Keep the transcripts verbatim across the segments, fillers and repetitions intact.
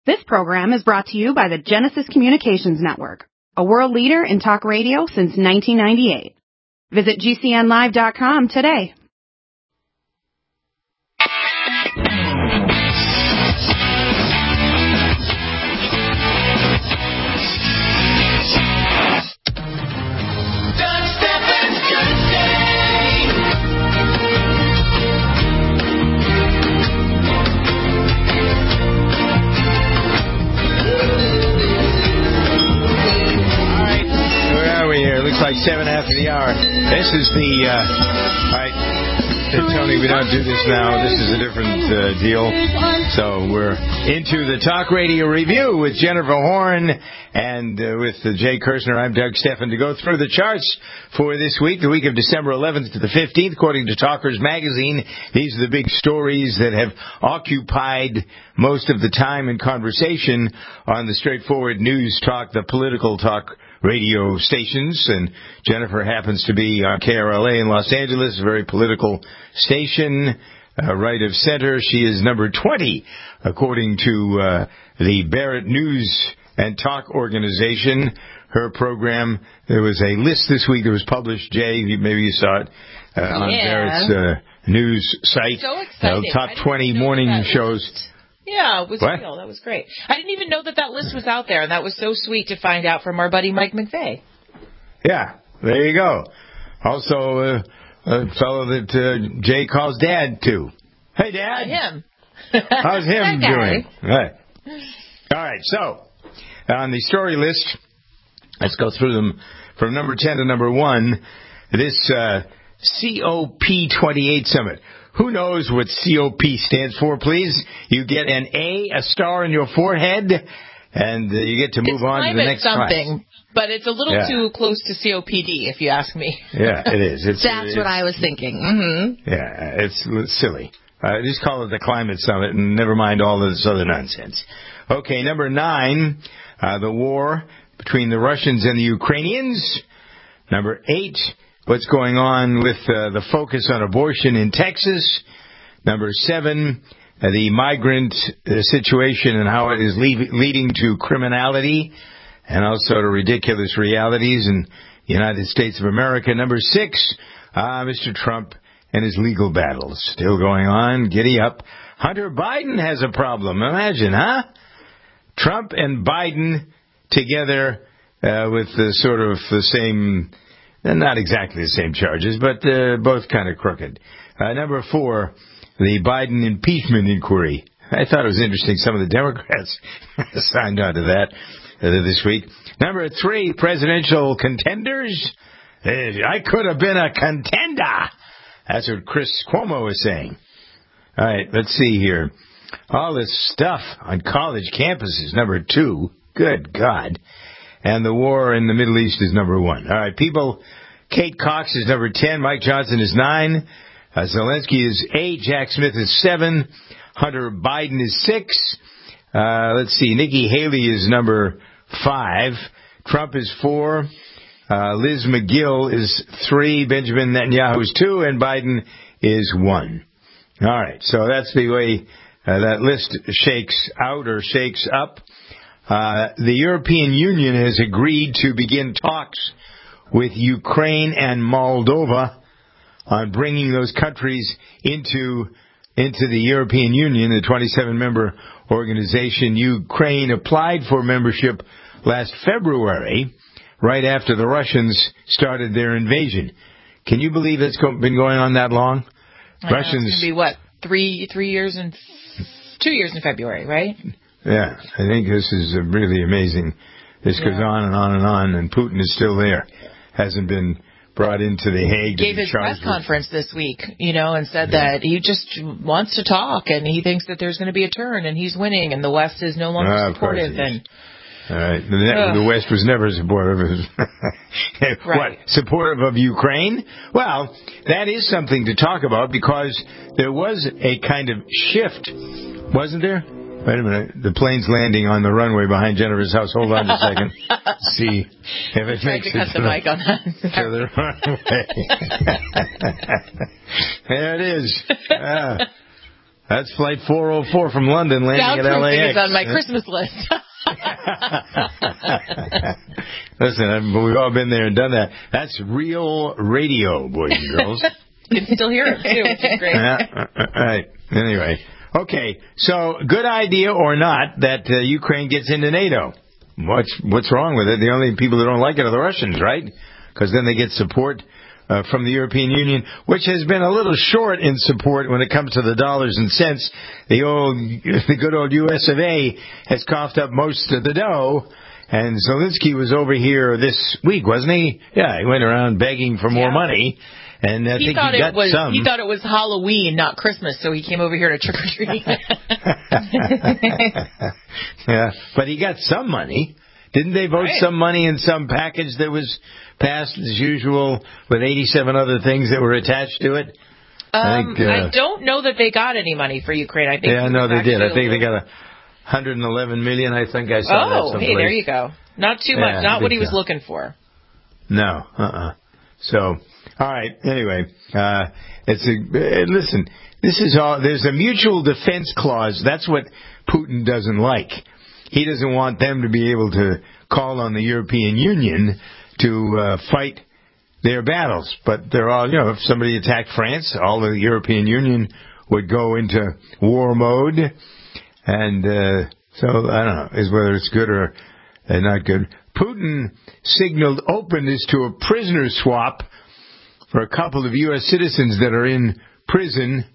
This program is brought to you by the Genesis Communications Network, a world leader in talk radio since nineteen ninety-eight. Visit G C N live dot com today. Looks like seven after the hour. This is the, uh, all right, Tony, we don't do this now. This is a different uh, deal. So we're into the Talk Radio Review with Jennifer Horn and uh, with uh, Jay Kirshner. I'm Doug Steffen to go through the charts for this week, the week of December eleventh to the fifteenth. According to Talkers Magazine, these are the big stories that have occupied most of the time and conversation on the straightforward news talk, the political talk radio stations, and Jennifer happens to be on K R L A in Los Angeles, a very political station, uh, right of center. She is number twenty, according to uh, the Barrett News and Talk Organization. Her program, there was a list this week that was published, Jay, maybe you saw it, uh, on yeah. Barrett's uh, news site. So exciting. Uh, top twenty morning shows. List. Yeah, it was what? real. That was great. I didn't even know that that list was out there, and that was so sweet to find out from our buddy Mike McVeigh. Yeah, there you go. Also, uh, a fellow that uh, Jay calls Dad, too. Hey, Dad. Him. How's him that doing? Right. All right, so, on the story list, let's go through them from number ten to number one, this uh, C O P twenty-eight summit. Who knows what C O P stands for, please? You get an A, a star on your forehead, and uh, you get to move it's on to the next something, class. But it's a little yeah. too close to C O P D, if you ask me. Yeah, it is. It's, That's it's, what I was thinking. Mm-hmm. Yeah, it's, it's silly. Uh, just call it the climate summit, and never mind all of this other nonsense. Okay, number nine, uh, the war between the Russians and the Ukrainians. Number eight, what's going on with uh, the focus on abortion in Texas. Number seven, uh, the migrant uh, situation and how it is le- leading to criminality and also to ridiculous realities in the United States of America. Number six, uh, Mister Trump and his legal battles still going on. Giddy up. Hunter Biden has a problem. Imagine, huh? Trump and Biden together uh, with the sort of the same... Not exactly the same charges, but uh, both kind of crooked. Uh, number four, the Biden impeachment inquiry. I thought it was interesting. Some of the Democrats signed on to that uh, this week. Number three, presidential contenders. Uh, I could have been a contender. That's what Chris Cuomo is saying. All right, let's see here. All this stuff on college campuses, number two. Good God. And the war in the Middle East is number one. All right, people, Kate Cox is number ten. Mike Johnson is nine. Uh, Zelensky is eight. Jack Smith is seven. Hunter Biden is six. Uh, let's see, Nikki Haley is number five. Trump is four. Uh, Liz McGill is three. Benjamin Netanyahu is two. And Biden is one. All right, so that's the way uh, that list shakes out or shakes up. Uh, the European Union has agreed to begin talks with Ukraine and Moldova on bringing those countries into into the European Union, the twenty-seven member organization. Ukraine applied for membership last February, right after the Russians started their invasion. Can you believe it's been going on that long? I know, Russians it's gonna be what three three years and two years in February, right? Yeah, I think this is really amazing. This yeah. goes on and on and on, and Putin is still there. Hasn't been brought into The Hague. Gave his press with. conference this week, you know, and said yeah. that he just wants to talk, and he thinks that there's going to be a turn, and he's winning, and the West is no longer uh, supportive. And all right, the, the West was never supportive. What, right. supportive of Ukraine? Well, that is something to talk about because there was a kind of shift, wasn't there? Wait a minute. The plane's landing on the runway behind Jennifer's house. Hold on a second. See if it makes to it cut the mic on that. to the runway. There it is. Ah. That's flight four oh four from London landing at L A X. Soundproofing is on my Christmas list. Listen, I've, we've all been there and done that. That's real radio, boys and girls. You can still hear it, too, which is great. Yeah, right. Anyway. Okay, so good idea or not that uh, Ukraine gets into NATO. What's what's wrong with it? The only people who don't like it are the Russians, right? Because then they get support uh, from the European Union, which has been a little short in support when it comes to the dollars and cents. The old, the good old U S of A has coughed up most of the dough. And Zelensky was over here this week, wasn't he? Yeah, he went around begging for more yeah. money. And I he think thought he got it was some. he thought it was Halloween, not Christmas, so he came over here to trick or treat. Yeah, but he got some money. Didn't they vote right. some money in some package that was passed as usual with eighty-seven other things that were attached to it? Um, I, think, uh, I don't know that they got any money for Ukraine. I think. Yeah, no, they did. I think they got a little... one hundred eleven million. I think I saw that Oh, someplace. hey, there you go. Not too much. Yeah, Not what he was so. looking for. No, uh-uh. So, all right. Anyway, uh, it's a uh, listen. This is all. There's a mutual defense clause. That's what Putin doesn't like. He doesn't want them to be able to call on the European Union to uh, fight their battles. But they're all, you know, if somebody attacked France, all the European Union would go into war mode. And uh, so, I don't know, is whether it's good or uh, not good. Putin signaled openness to a prisoner swap for a couple of U S citizens that are in prison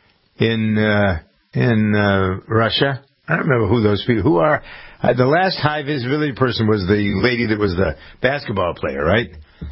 in uh, in uh, Russia. I don't remember who those people who are. Uh, the last high visibility person was the lady that was the basketball player, right?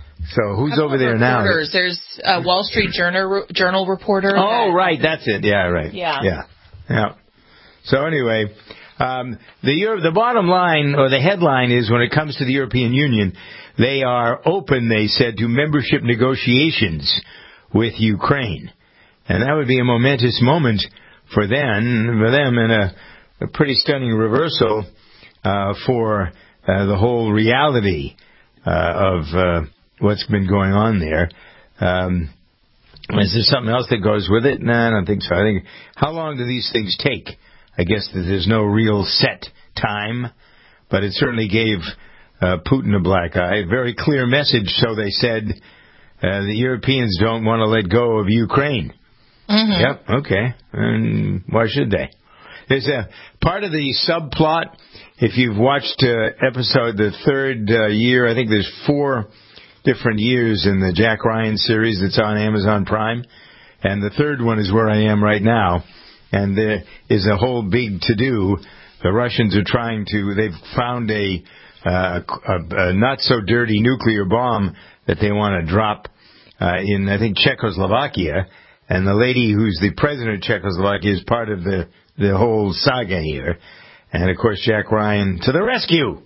So who's over there reporters. now? There's a Wall Street Journal Journal reporter. Oh, that, right, that's it. Yeah, right. Yeah. Yeah. Yeah. So anyway, um, the Euro- the bottom line or the headline is when it comes to the European Union, they are open, they said, to membership negotiations with Ukraine, and that would be a momentous moment for them, for them, and a, a pretty stunning reversal uh, for uh, the whole reality uh, of uh, what's been going on there. Um, is there something else that goes with it? No, I don't think so. I think how long do these things take? I guess that there's no real set time, but it certainly gave uh, Putin a black eye. Very clear message, so they said, uh, the Europeans don't want to let go of Ukraine. Mm-hmm. Yep, okay. And why should they? There's a part of the subplot, if you've watched uh, episode, the third uh, year, I think there's four different years in the Jack Ryan series that's on Amazon Prime, and the third one is where I am right now. And there is a whole big to-do. The Russians are trying to, they've found a, uh, a, a not-so-dirty nuclear bomb that they want to drop uh, in, I think, Czechoslovakia. And the lady who's the president of Czechoslovakia is part of the, the whole saga here. And, of course, Jack Ryan to the rescue.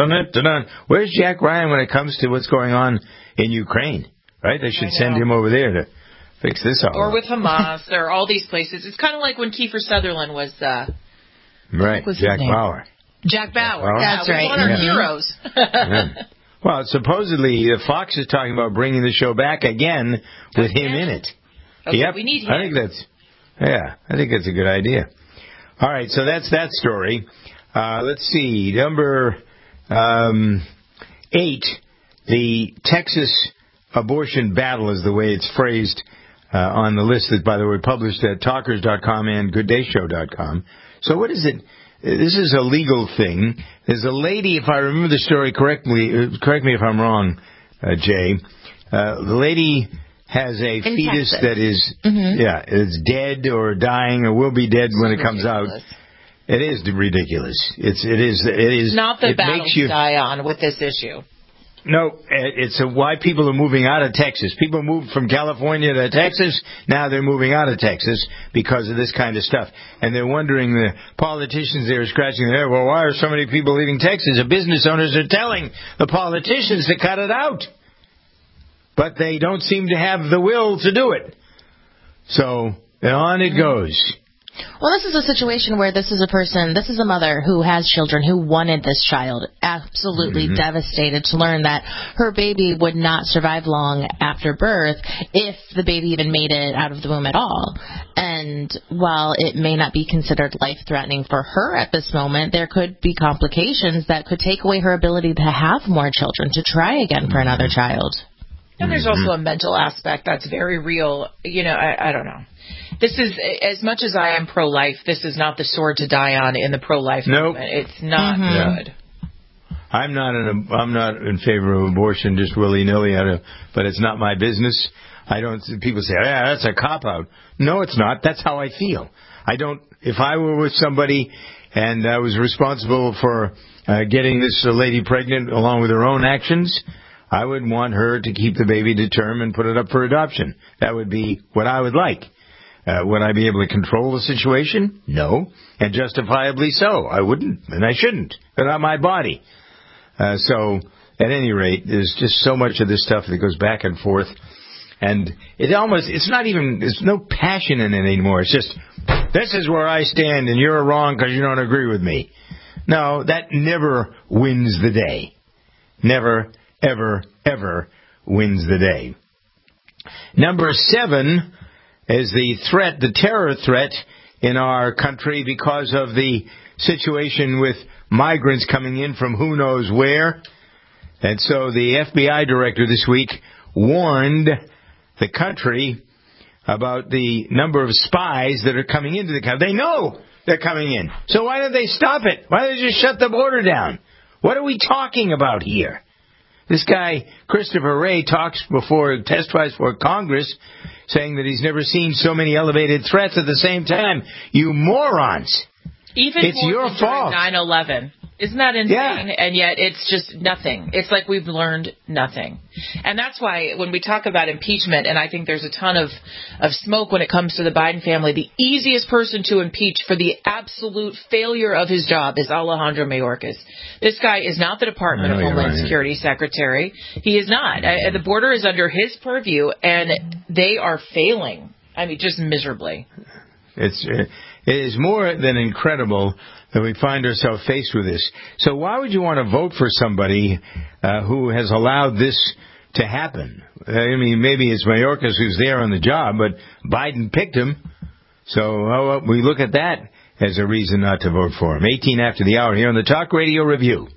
Where's Jack Ryan when it comes to what's going on in Ukraine? Right? They should send him over there to fix this all Or up. with Hamas, or all these places. It's kind of like when Kiefer Sutherland was, uh, right, was Jack Bauer. Jack Bauer. Bauer. That's yeah, right. One of our heroes. Yeah. Well, supposedly uh, Fox is talking about bringing the show back again with him in it. Okay, yep, we need him. I think that's, yeah, I think that's a good idea. All right, so that's that story. Uh, let's see, number um, eight, the Texas abortion battle is the way it's phrased uh, on the list that, by the way, published at talkers dot com and good day show dot com. So what is it? This is a legal thing. There's a lady, if I remember the story correctly, uh, correct me if I'm wrong, uh, Jay, uh, the lady has a In fetus Texas. that is, Mm-hmm. yeah, is dead or dying or will be dead when it comes Ridiculous. out. It is ridiculous. It's, it is, it is. Not the it battle makes to you, die on with this issue. No, it's a, why people are moving out of Texas. People moved from California to Texas. Now they're moving out of Texas because of this kind of stuff. And they're wondering, the politicians there are scratching their head, well, why are so many people leaving Texas? The business owners are telling the politicians to cut it out. But they don't seem to have the will to do it. So on it goes. Well, this is a situation where this is a person, this is a mother who has children who wanted this child, absolutely mm-hmm. devastated to learn that her baby would not survive long after birth if the baby even made it out of the womb at all. And while it may not be considered life-threatening for her at this moment, there could be complications that could take away her ability to have more children, to try again for another child. And there's also a mental aspect that's very real. You know, I, I don't know. This is, as much as I am pro-life, this is not the sword to die on in the pro-life nope. movement. It's not mm-hmm. good. I'm not in a, I'm not in favor of abortion just willy-nilly, but it's not my business. I don't. People say, "Yeah, that's a cop-out." No, it's not. That's how I feel. I don't. If I were with somebody and I was responsible for uh, getting this uh, lady pregnant along with her own actions, I would want her to keep the baby to term and put it up for adoption. That would be what I would like. Uh, would I be able to control the situation? No. And justifiably so. I wouldn't, and I shouldn't. They're not my body. Uh, so, at any rate, there's just so much of this stuff that goes back and forth. And it almost, it's not even, there's no passion in it anymore. It's just, this is where I stand and you're wrong because you don't agree with me. No, that never wins the day. Never, ever, ever wins the day. Number seven is the threat, the terror threat in our country because of the situation with migrants coming in from who knows where. And so the F B I director this week warned the country about the number of spies that are coming into the country. They know they're coming in. So why don't they stop it? Why don't they just shut the border down? What are we talking about here? This guy, Christopher Wray, talks before, testifies for Congress, saying that he's never seen so many elevated threats at the same time. You morons. Even it's more your than fault. nine eleven. Isn't that insane? Yeah. And yet it's just nothing. It's like we've learned nothing. And that's why when we talk about impeachment, and I think there's a ton of, of smoke when it comes to the Biden family, the easiest person to impeach for the absolute failure of his job is Alejandro Mayorkas. This guy is not the Department of Homeland right. Security Secretary. He is not. Uh, the border is under his purview, and they are failing. I mean, just miserably. It's uh, it is more than incredible that we find ourselves faced with this. So why would you want to vote for somebody uh, who has allowed this to happen? I mean, maybe it's Mayorkas who's there on the job, but Biden picked him. So oh, we look at that as a reason not to vote for him. eighteen after the hour here on the Talk Radio Review.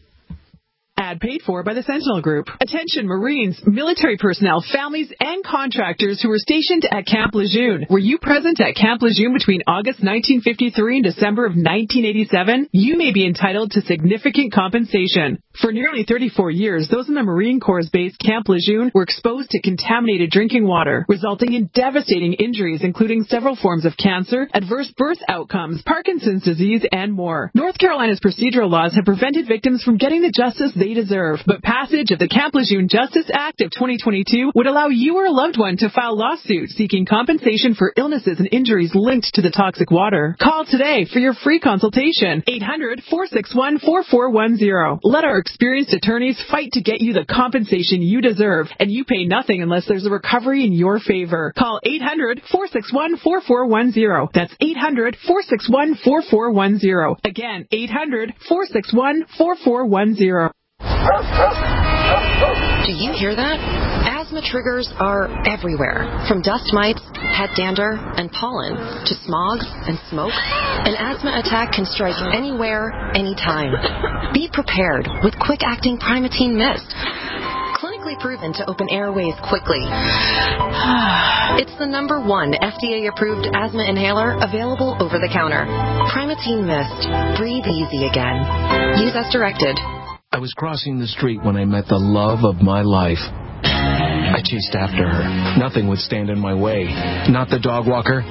Ad paid for by the Sentinel Group. Attention Marines, military personnel, families, and contractors who were stationed at Camp Lejeune. Were you present at Camp Lejeune between August nineteen fifty-three and December of nineteen eighty-seven? You may be entitled to significant compensation. For nearly thirty-four years, those in the Marine Corps' base Camp Lejeune were exposed to contaminated drinking water, resulting in devastating injuries, including several forms of cancer, adverse birth outcomes, Parkinson's disease, and more. North Carolina's procedural laws have prevented victims from getting the justice they deserve, but passage of the Camp Lejeune Justice Act of twenty twenty-two would allow you or a loved one to file lawsuits seeking compensation for illnesses and injuries linked to the toxic water. Call today for your free consultation. eight hundred, four six one, four four one zero. Let our experienced attorneys fight to get you the compensation you deserve, and you pay nothing unless there's a recovery in your favor. Call eight hundred, four six one, four four one zero. That's eight hundred, four six one, four four one zero. Again, eight hundred, four six one, four four one zero. Do you hear that? Asthma triggers are everywhere, from dust mites, head dander, and pollen, to smog and smoke. An asthma attack can strike anywhere, anytime. Be prepared with quick-acting Primatene Mist. Clinically proven to open airways quickly. It's the number one F D A-approved asthma inhaler available over the counter. Primatene Mist. Breathe easy again. Use as directed. I was crossing the street when I met the love of my life. I chased after her. Nothing would stand in my way. Not the dog walker.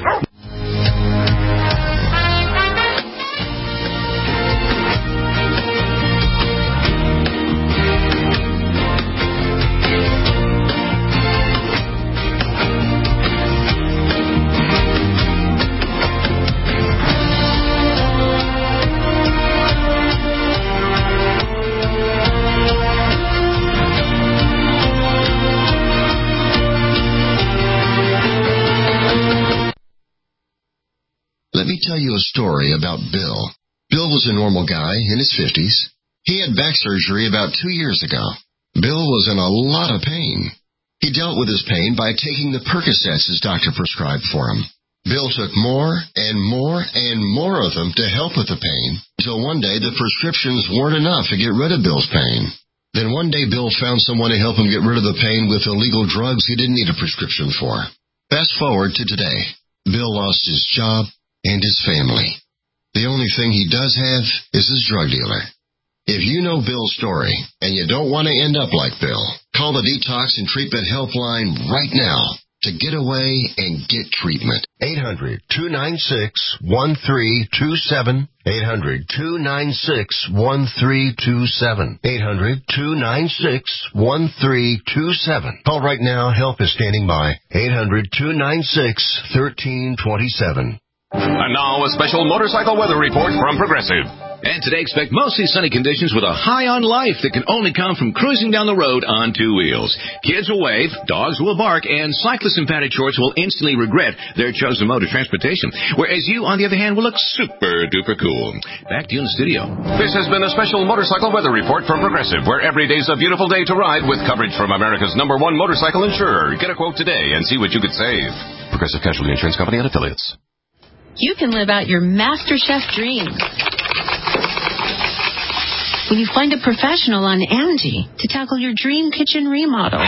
tell you a story about Bill. Bill was a normal guy in his fifties. He had back surgery about two years ago. Bill was in a lot of pain. He dealt with his pain by taking the Percocets his doctor prescribed for him. Bill took more and more and more of them to help with the pain, until one day the prescriptions weren't enough to get rid of Bill's pain. Then one day Bill found someone to help him get rid of the pain with illegal drugs he didn't need a prescription for. Fast forward to today. Bill lost his job and his family. The only thing he does have is his drug dealer. If you know Bill's story and you don't want to end up like Bill, call the Detox and Treatment Helpline right now to get away and get treatment. eight hundred, two nine six, one three two seven. eight hundred, two nine six, one three two seven. eight hundred, two nine six, one three two seven. Call right now. Help is standing by. eight hundred, two nine six, one three two seven. And now a special motorcycle weather report from Progressive. And today expect mostly sunny conditions with a high on life that can only come from cruising down the road on two wheels. Kids will wave, dogs will bark, and cyclists in padded shorts will instantly regret their chosen mode of transportation. Whereas you, on the other hand, will look super duper cool. Back to you in the studio. This has been a special motorcycle weather report from Progressive, where every day's a beautiful day to ride with coverage from America's number one motorcycle insurer. Get a quote today and see what you could save. Progressive Casualty Insurance Company and Affiliates. You can live out your MasterChef dreams when you find a professional on Angie to tackle your dream kitchen remodel.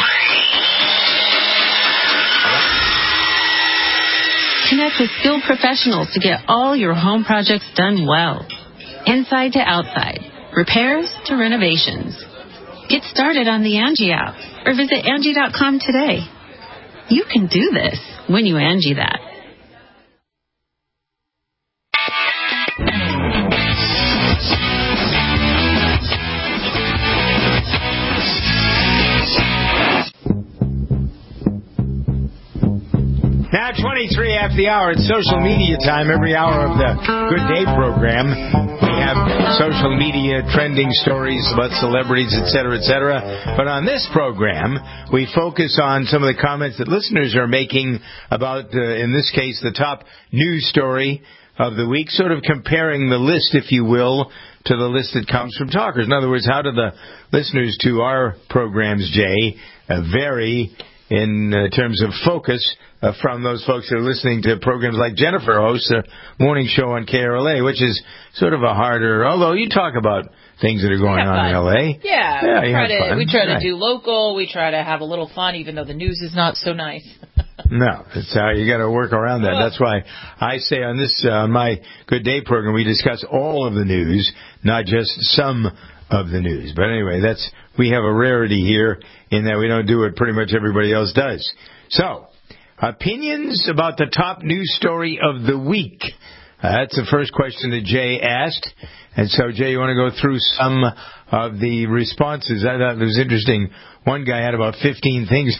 Connect with skilled professionals to get all your home projects done well. Inside to outside, repairs to renovations. Get started on the Angie app or visit Angie dot com today. You can do this when you Angie that. Now, twenty-three after the hour, it's social media time. Every hour of the Good Day program, we have social media trending stories about celebrities, et cetera, et cetera. But on this program, we focus on some of the comments that listeners are making about, uh, in this case, the top news story of the week, sort of comparing the list, if you will, to the list that comes from talkers. In other words, how do the listeners to our programs, Jay, uh, vary in uh, terms of focus uh, from those folks that are listening to programs like Jennifer hosts a morning show on K R L A, which is sort of a harder, although you talk about things that are going on in L A. Yeah, yeah we try to fun. we try right. to do local. We try to have a little fun, even though the news is not so nice. No, it's how you got to work around that. That's why I say on this uh, on my Good Day program we discuss all of the news, not just some of the news. But anyway, that's we have a rarity here in that we don't do what pretty much everybody else does. So, opinions about the top news story of the week. Uh, that's the first question that Jay asked. And so, Jay, you want to go through some of the responses? I thought it was interesting. One guy had about fifteen things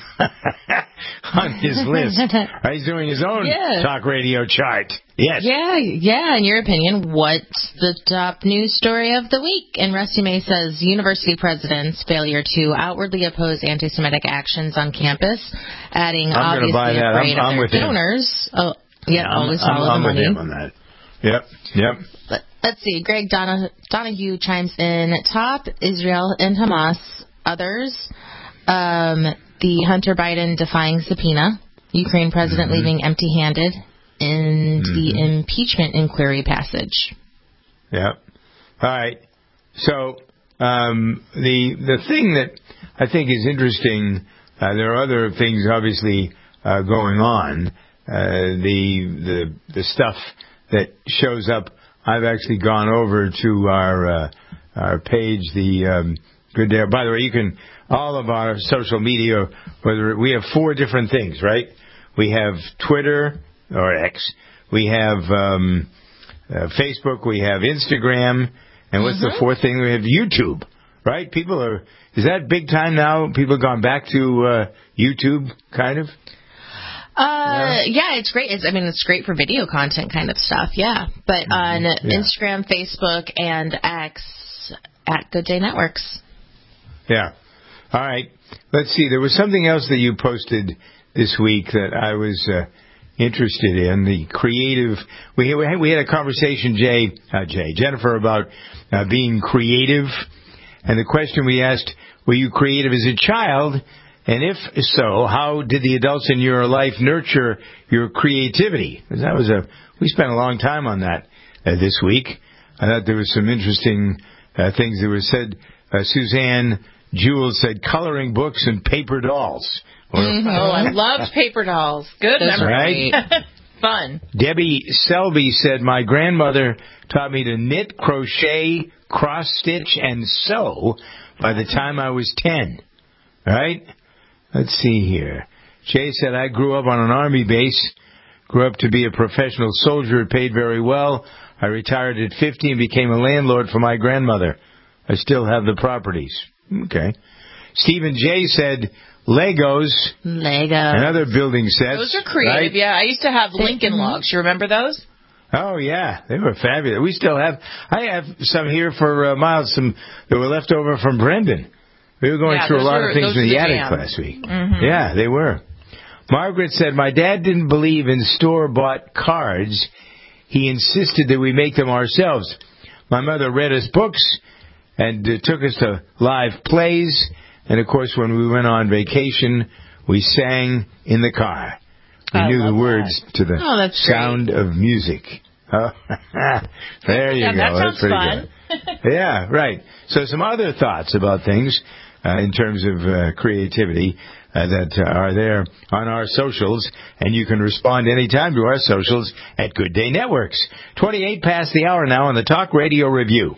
on his list. He's doing his own yeah. talk radio chart. Yes. Yeah, yeah. In your opinion, what's the top news story of the week? And Rusty May says university presidents' failure to outwardly oppose anti-Semitic actions on campus, adding I'm obviously buy that. afraid I'm, of I'm their with donors. Him. Oh, yeah, I'm, always I'm, follow I'm the with money. him on that. Yep, yep. But let's see. Greg Dona- Donahue chimes in. Top, Israel and Hamas. Others, um, the Hunter Biden defying subpoena. Ukraine president mm-hmm. leaving empty-handed. And mm-hmm. the impeachment inquiry passage. Yep. All right. So um, the the thing that I think is interesting, uh, there are other things obviously uh, going on. Uh, the the the stuff that shows up, I've actually gone over to our uh, our page, the um, Good Day. By the way, you can all of our social media. Whether we have four different things, right? We have Twitter. Or X. We have um, uh, Facebook. We have Instagram. And what's mm-hmm. the fourth thing? We have YouTube, right? People are, is that big time now? People have gone back to uh, YouTube, kind of? Uh, yeah. yeah, it's great. It's, I mean, it's great for video content kind of stuff, yeah. But mm-hmm. on yeah. Instagram, Facebook, and X, at Good Day Networks. Yeah. All right. Let's see. There was something else that you posted this week that I was... Uh, interested in, the creative. We we had a conversation, Jay, uh, Jay, Jennifer, about uh, being creative, and the question we asked: were you creative as a child? And if so, how did the adults in your life nurture your creativity? Because that was a we spent a long time on that uh, this week. I thought there was some interesting uh, things that were said. Uh, Suzanne Jules said coloring books and paper dolls. Mm-hmm. Oh, I loved paper dolls. Good memory. Right? Fun. Debbie Selby said, my grandmother taught me to knit, crochet, cross-stitch, and sew by the time I was ten. Right? Let's see here. Jay said, I grew up on an army base, grew up to be a professional soldier, paid very well. I retired at fifty and became a landlord for my grandmother. I still have the properties. Okay. Stephen J. said, Legos. Legos. And other building sets. Those are creative, right? Yeah. I used to have Lincoln Logs. You remember those? Oh, yeah. They were fabulous. We still have, I have some here for uh, Miles, some that were left over from Brendan. We were going yeah, through a lot were, of things in the, the attic jam. last week. Mm-hmm. Yeah, they were. Margaret said, my dad didn't believe in store-bought cards. He insisted that we make them ourselves. My mother read us books and uh, took us to live plays. And, of course, when we went on vacation, we sang in the car. We I knew the words that. to the oh, that's sound great. of music. Oh, there you yeah, go. That that's pretty fun. good. Yeah, right. So some other thoughts about things uh, in terms of uh, creativity uh, that uh, are there on our socials. And you can respond anytime to our socials at Good Day Networks. twenty-eight past the hour now on the Talk Radio Review.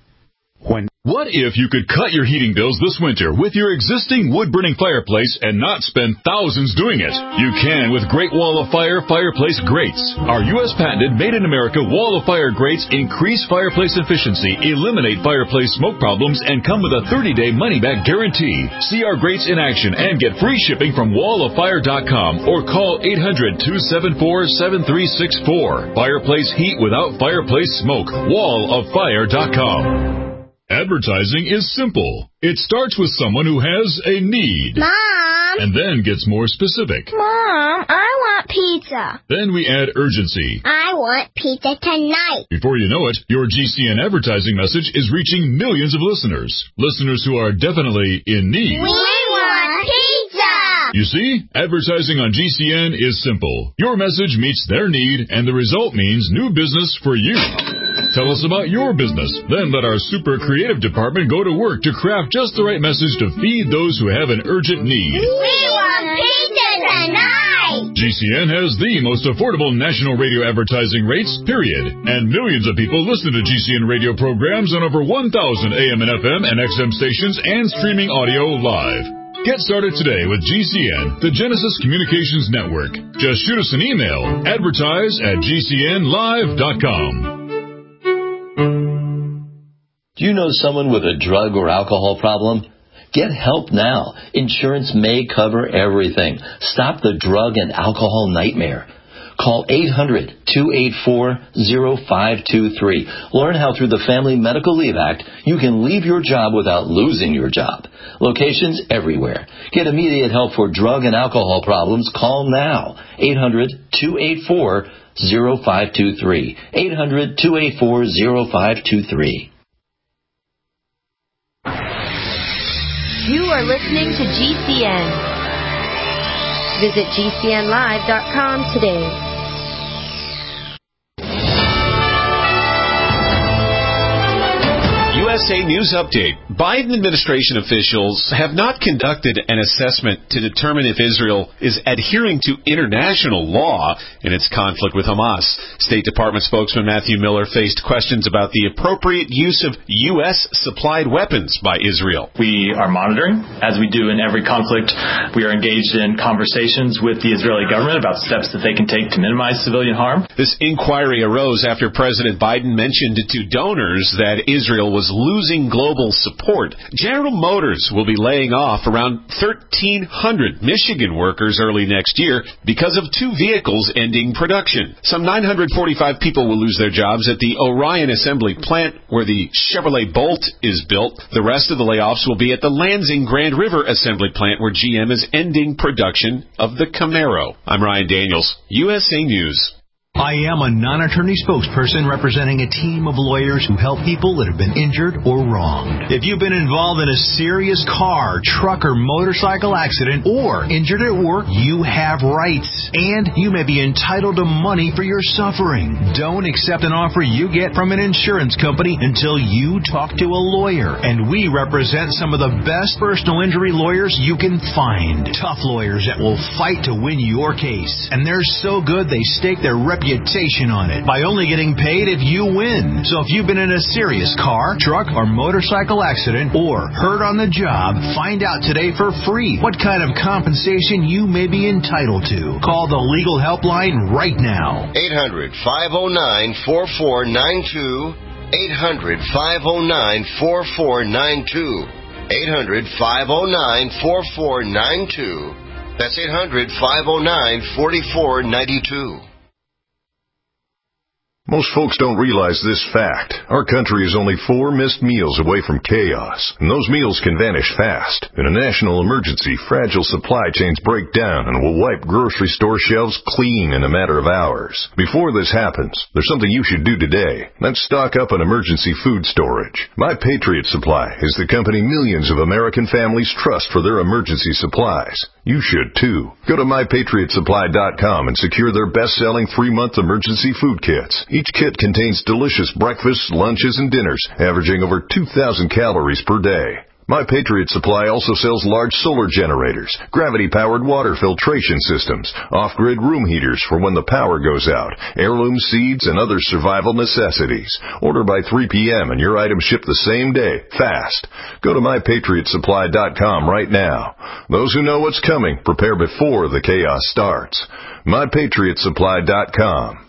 When What if you could cut your heating bills this winter with your existing wood-burning fireplace and not spend thousands doing it? You can with Great Wall of Fire fireplace grates. Our U S patented made-in-America Wall of Fire grates increase fireplace efficiency, eliminate fireplace smoke problems, and come with a thirty-day money-back guarantee. See our grates in action and get free shipping from wall of fire dot com or call eight hundred, two seven four, seven three six four. Fireplace heat without fireplace smoke. wall of fire dot com. Advertising is simple. It starts with someone who has a need. Mom! And then gets more specific. Mom, I want pizza. Then we add urgency. I want pizza tonight. Before you know it, your G C N advertising message is reaching millions of listeners. Listeners who are definitely in need. We want pizza! You see, advertising on G C N is simple. Your message meets their need, and the result means new business for you. Tell us about your business. Then let our super creative department go to work to craft just the right message to feed those who have an urgent need. We want pizza tonight! G C N has the most affordable national radio advertising rates, period. And millions of people listen to G C N radio programs on over one thousand A M and F M and X M stations and streaming audio live. Get started today with G C N, the Genesis Communications Network. Just shoot us an email, advertise at G C N live dot com. Do you know someone with a drug or alcohol problem? Get help now. Insurance may cover everything. Stop the drug and alcohol nightmare. Call eight hundred, two eight four, zero five two three. Learn how through the Family Medical Leave Act you can leave your job without losing your job. Locations everywhere. Get immediate help for drug and alcohol problems. Call now. eight hundred, two eight four, zero five two three. eight hundred, two eight four, zero five two three. You are listening to G C N. Visit G C N live dot com today. U S A News Update. Biden administration officials have not conducted an assessment to determine if Israel is adhering to international law in its conflict with Hamas. State Department spokesman Matthew Miller faced questions about the appropriate use of U S-supplied weapons by Israel. We are monitoring, as we do in every conflict. We are engaged in conversations with the Israeli government about steps that they can take to minimize civilian harm. This inquiry arose after President Biden mentioned to donors that Israel was losing global support, General Motors will be laying off around thirteen hundred Michigan workers early next year because of two vehicles ending production. Some nine hundred forty-five people will lose their jobs at the Orion assembly plant where the Chevrolet Bolt is built. The rest of the layoffs will be at the Lansing Grand River assembly plant where G M is ending production of the Camaro. I'm Ryan Daniels, U S A News. I am a non-attorney spokesperson representing a team of lawyers who help people that have been injured or wronged. If you've been involved in a serious car, truck, or motorcycle accident or injured at work, you have rights, and you may be entitled to money for your suffering. Don't accept an offer you get from an insurance company until you talk to a lawyer, and we represent some of the best personal injury lawyers you can find. Tough lawyers that will fight to win your case, and they're so good they stake their reputation on it by only getting paid if you win. So if you've been in a serious car, truck, or motorcycle accident or hurt on the job, find out today for free what kind of compensation you may be entitled to. Call the legal helpline right now. eight hundred, five oh nine, four four nine two. eight hundred, five oh nine, four four nine two. eight hundred, five oh nine, four four nine two. That's eight hundred, five oh nine, four four nine two. Most folks don't realize this fact. Our country is only four missed meals away from chaos, and those meals can vanish fast. In a national emergency, fragile supply chains break down and will wipe grocery store shelves clean in a matter of hours. Before this happens, there's something you should do today. That's stock up on emergency food storage. My Patriot Supply is the company millions of American families trust for their emergency supplies. You should too. Go to my patriot supply dot com and secure their best-selling three-month emergency food kits. Each kit contains delicious breakfasts, lunches, and dinners, averaging over two thousand calories per day. My Patriot Supply also sells large solar generators, gravity-powered water filtration systems, off-grid room heaters for when the power goes out, heirloom seeds, and other survival necessities. Order by three p.m. and your items ship the same day, fast. Go to my patriot supply dot com right now. Those who know what's coming, prepare before the chaos starts. my patriot supply dot com.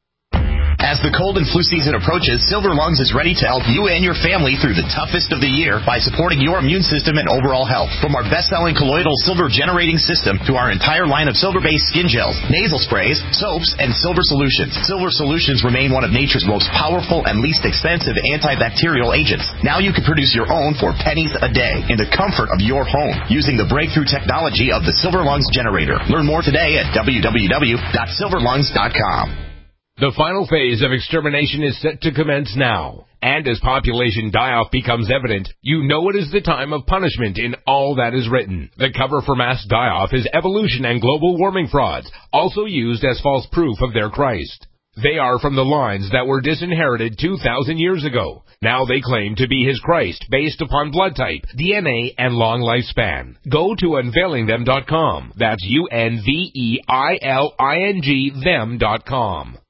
As the cold and flu season approaches, Silver Lungs is ready to help you and your family through the toughest of the year by supporting your immune system and overall health. From our best-selling colloidal silver generating system to our entire line of silver-based skin gels, nasal sprays, soaps, and silver solutions. Silver solutions remain one of nature's most powerful and least expensive antibacterial agents. Now you can produce your own for pennies a day in the comfort of your home using the breakthrough technology of the Silver Lungs generator. Learn more today at w w w dot silver lungs dot com. The final phase of extermination is set to commence now. And as population die-off becomes evident, you know it is the time of punishment in all that is written. The cover for mass die-off is evolution and global warming frauds, also used as false proof of their Christ. They are from the lines that were disinherited two thousand years ago. Now they claim to be his Christ based upon blood type, D N A, and long lifespan. Go to unveiling them dot com. That's U N V E I L I N G them dot com.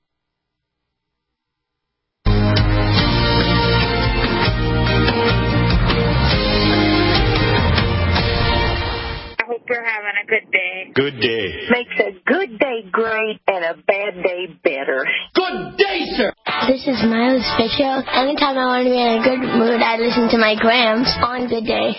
You're having a good day. Good day. Makes a good day great and a bad day better. Good day, sir. This is Miles Fisher. Anytime I want to be in a good mood, I listen to my Grams on Good Day.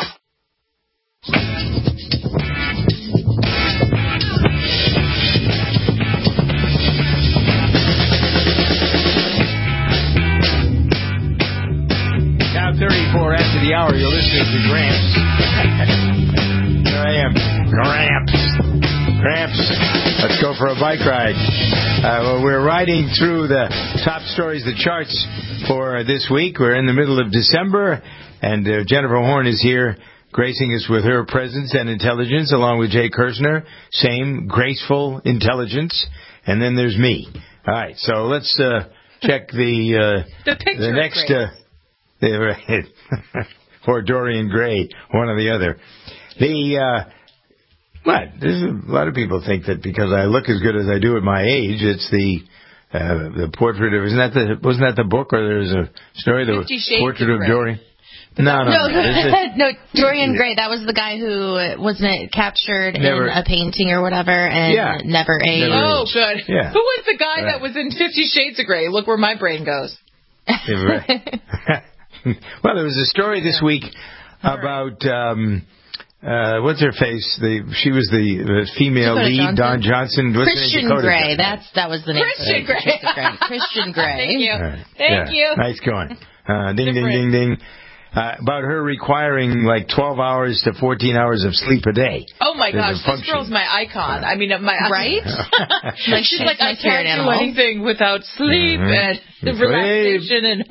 Now thirty-four after the hour, you're listening to Gramps. Here I am. Gramps. Gramps. Let's go for a bike ride. Uh, well, we're riding through the top stories, the charts for this week. We're in the middle of December, and uh, Jennifer Horn is here gracing us with her presence and intelligence, along with Jay Kirshner. Same graceful intelligence. And then there's me. All right, so let's uh, check the, uh, the, picture the next... Uh, the, or Dorian Gray, one or the other. The, uh, what? There's a lot of people think that because I look as good as I do at my age, it's the, uh, the portrait of, isn't that the, wasn't that the book, or there's a story, the portrait of Dorian? No, no, no, no, no, Dorian Gray. That was the guy who wasn't captured never, in a painting or whatever, and yeah, never aged. Never oh, good. Yeah. Who was the guy right. that was in Fifty Shades of Grey? Look where my brain goes. Well, there was a story this week about um, uh, what's her face? The she was the, the female Dakota lead, Johnson. Dawn Johnson. What's Christian her name? Dakota Grey. Johnson. That's that was the name. Christian of Grey. Grey. Christian Grey. Thank you. Right. Thank Yeah. you. Nice going. Uh, ding, ding, ding, ding. Uh, about her requiring like twelve hours to fourteen hours of sleep a day. Oh my There's a gosh, this function. girl's my icon. I mean, my Right? like she's like I can't do animal. anything without sleep Mm-hmm. and Sleep. relaxation and.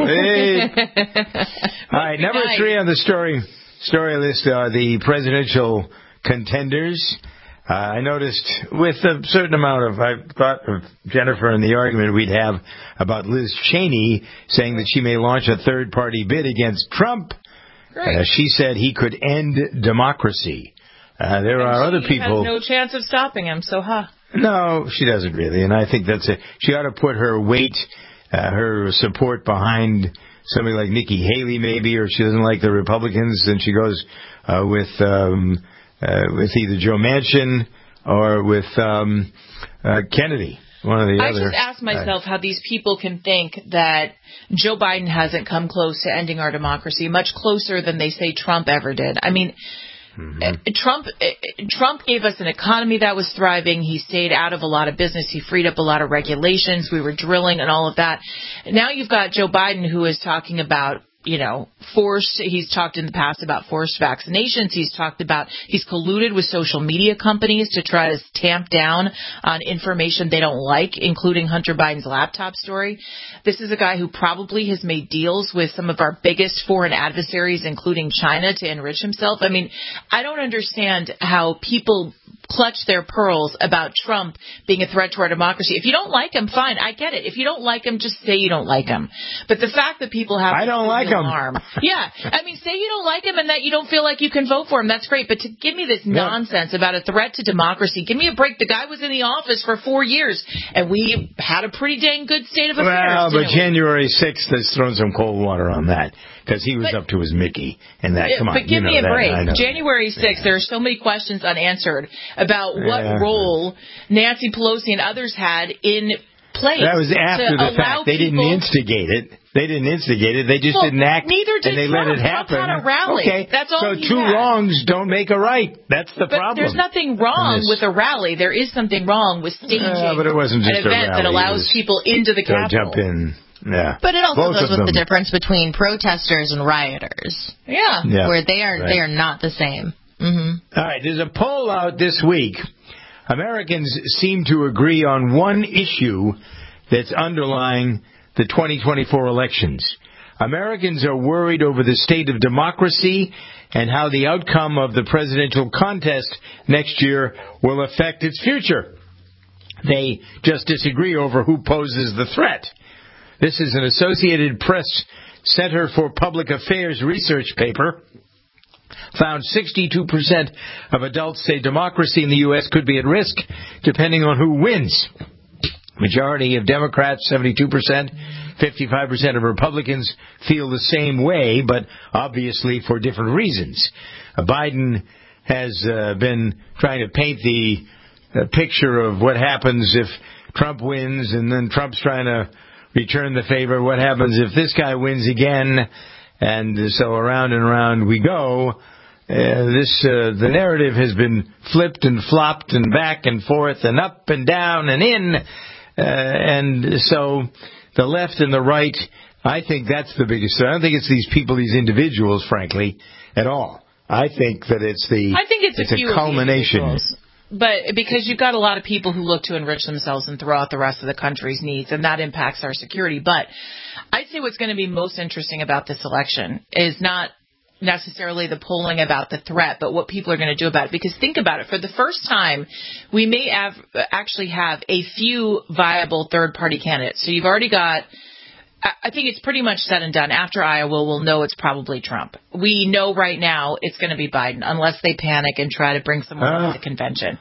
Sleep. All right, number nice. three on the story story list are the presidential contenders. Uh, I noticed with a certain amount of, I thought of Jennifer and the argument we'd have about Liz Cheney saying that she may launch a third-party bid against Trump. Great. Uh, she said he could end democracy. Uh, there And are other she people. has no chance of stopping him. So, huh? No, she doesn't really, and I think that's it. She ought to put her weight, uh, her support behind somebody like Nikki Haley, maybe, or she doesn't like the Republicans, and she goes uh, with um, uh, with either Joe Manchin or with um, uh, Kennedy. One or the I other. just ask myself how these people can think that Joe Biden hasn't come close to ending our democracy, much closer than they say Trump ever did. I mean, mm-hmm. Trump Trump gave us an economy that was thriving. He stayed out of a lot of business. He freed up a lot of regulations. We were drilling and all of that. Now you've got Joe Biden who is talking about, you know, forced, he's talked in the past about forced vaccinations. He's talked about, he's colluded with social media companies to try to tamp down on information they don't like, including Hunter Biden's laptop story. This is a guy who probably has made deals with some of our biggest foreign adversaries, including China, to enrich himself. I mean, I don't understand how people clutch their pearls about Trump being a threat to our democracy. If you don't like him, fine, I get it. If you don't like him, just say you don't like him. But the fact that people have I don't like him. Alarm, yeah, I mean, say you don't like him and that you don't feel like you can vote for him. That's great. But to give me this Yeah. nonsense about a threat to democracy, give me a break. The guy was in the office for four years, and we had a pretty dang good state of affairs. Well, but didn't we? January sixth has thrown some cold water on that because he was But- up to his Mickey and that. Yeah, Come on, but you give know me a that. break. I know. January sixth, there are so many questions unanswered about what Yeah. role Nancy Pelosi and others had in place. That was after to the allow fact. They didn't people- instigate it. They didn't instigate it. They just Well, didn't act. neither did and they Trump. let it Trump happen. had a rally. Okay, That's all so he two had. wrongs don't make a right. That's the But problem. there's nothing wrong in this. with a rally. There is something wrong with staging Uh, but it wasn't just an a event rally. that It allows was- people into the So Capitol. jump in. Yeah. But it also Both goes of with the them. difference between protesters and rioters, Yeah. Yeah. where they are Right. they are not the same. Mm-hmm. All right, there's a poll out this week. Americans seem to agree on one issue that's underlying the twenty twenty-four elections. Americans are worried over the state of democracy and how the outcome of the presidential contest next year will affect its future. They just disagree over who poses the threat. This is an Associated Press Center for Public Affairs research paper. Found sixty-two percent of adults say democracy in the U S could be at risk depending on who wins. Majority of Democrats, seventy-two percent, fifty-five percent of Republicans feel the same way, but obviously for different reasons. Uh, Biden has uh, been trying to paint the uh, picture of what happens if Trump wins, and then Trump's trying to return the favor. What happens if this guy wins again? And so around and around we go. Uh, this uh, the narrative has been flipped and flopped and back and forth and up and down and in, uh, and so the left and the right. I think that's the biggest. I don't think it's these people, these individuals, frankly, at all. I think that it's the. I think it's, it's a few a culmination. Of the individuals. But because you've got a lot of people who look to enrich themselves and throw out the rest of the country's needs, and that impacts our security. But I'd say what's going to be most interesting about this election is not necessarily the polling about the threat, but what people are going to do about it. Because think about it. For the first time, we may have, actually have a few viable third-party candidates. So you've already got... I think it's pretty much said and done. After Iowa, we'll know it's probably Trump. We know right now it's going to be Biden, unless they panic and try to bring someone Uh. to the convention.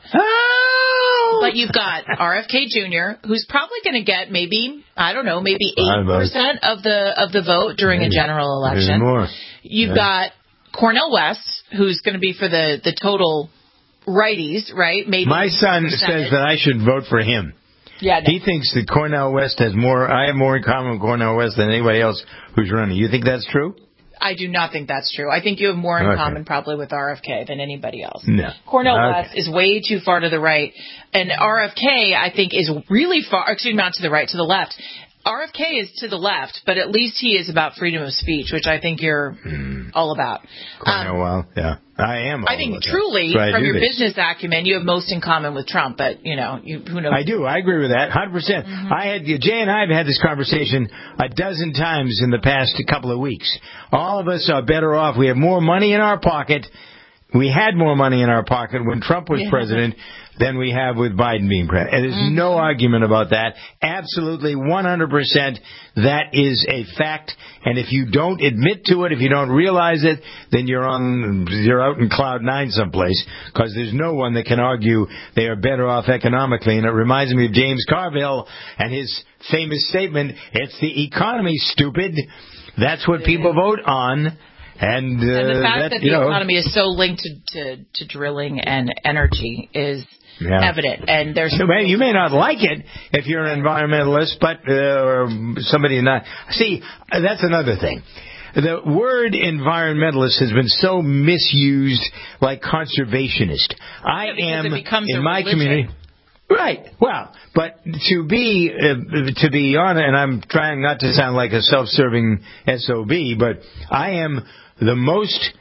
Oh! But you've got R F K Junior, who's probably going to get maybe, I don't know, maybe eight percent of the of the vote during Maybe. a general Maybe election. more. You've Yeah. got Cornel West, who's going to be for the, the total righties, right? Maybe My son percentage. says that I should vote for him. Yeah, no. He thinks that Cornel West has more, I have more in common with Cornel West than anybody else who's running. You think that's true? I do not think that's true. I think you have more in Okay. common probably with R F K than anybody else. No. Cornel Okay. West is way too far to the right, and R F K, I think, is really far, excuse me, not to the right, to the left. R F K is to the left, but at least he is about freedom of speech, which I think you're mm. all about. Cornel, um, well, yeah. I am. I think truly, from your this. business acumen, you have most in common with Trump, but, you know, you, who knows? I do. I agree with that, one hundred percent. Mm-hmm. I had, Jay and I have had this conversation a dozen times in the past couple of weeks. All of us are better off. We have more money in our pocket. We had more money in our pocket when Trump was yeah. president than we have with Biden being president. And there's mm-hmm. no argument about that. Absolutely, one hundred percent, that is a fact. And if you don't admit to it, if you don't realize it, then you're on, you're out in cloud nine someplace, because there's no one that can argue they are better off economically. And it reminds me of James Carville and his famous statement, "It's the economy, stupid." That's what people vote on. And, uh, and the fact that, that the you know, economy is so linked to, to, to drilling and energy is yeah. evident. And there's you may, you may not like it if you're an environmentalist, but uh, or somebody not. See, that's another thing. The word environmentalist has been so misused, like conservationist. I yeah, am it becomes in a my religion. community. Right. Well, but to be uh, to be honest, and I'm trying not to sound like a self-serving S O B, but I am the most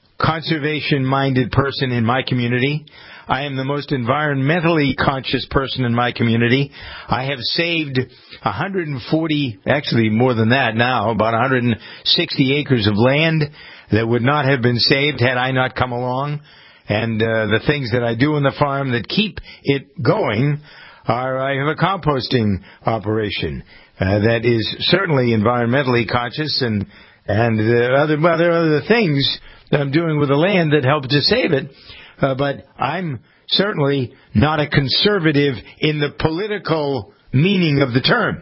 conservation-minded person in my community. I am the most environmentally conscious person in my community. I have saved one hundred forty, actually more than that now, about one hundred sixty acres of land that would not have been saved had I not come along. And uh, the things that I do on the farm that keep it going are I have a composting operation uh, that is certainly environmentally conscious, and and uh, other well, there are other things that I'm doing with the land that help to save it. Uh, but I'm certainly not a conservative in the political meaning of the term.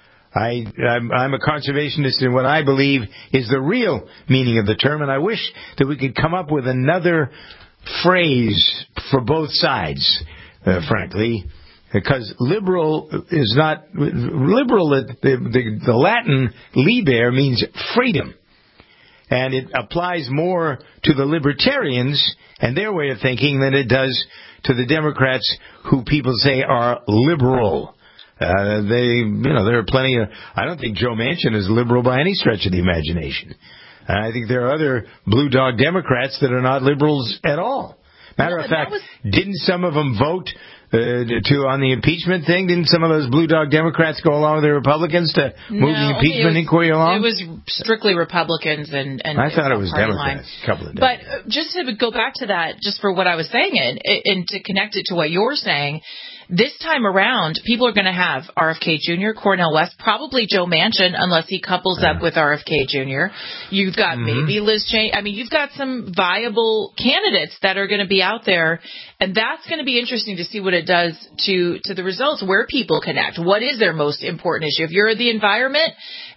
I, I'm, I'm a conservationist in what I believe is the real meaning of the term, and I wish that we could come up with another phrase for both sides, uh, frankly, because liberal is not liberal. The, the, the Latin liber means freedom, and it applies more to the libertarians and their way of thinking than it does to the Democrats, who people say are liberal. Uh, they, you know, there are plenty of. I don't think Joe Manchin is liberal by any stretch of the imagination. I think there are other blue dog Democrats that are not liberals at all. Matter of fact, was... didn't some of them vote uh, to on the impeachment thing? Didn't some of those blue dog Democrats go along with the Republicans to no, move the impeachment was, inquiry along? It was strictly Republicans and, and I thought it was Line. Democrats. A couple of Democrats. But just to go back to that, just for what I was saying, and, and to connect it to what you're saying. This time around, people are going to have R F K Junior, Cornel West, probably Joe Manchin, unless he couples up with R F K Junior You've got mm-hmm. maybe Liz Cheney. I mean, you've got some viable candidates that are going to be out there, and that's going to be interesting to see what it does to, to the results, where people connect. What is their most important issue? If you're the environment,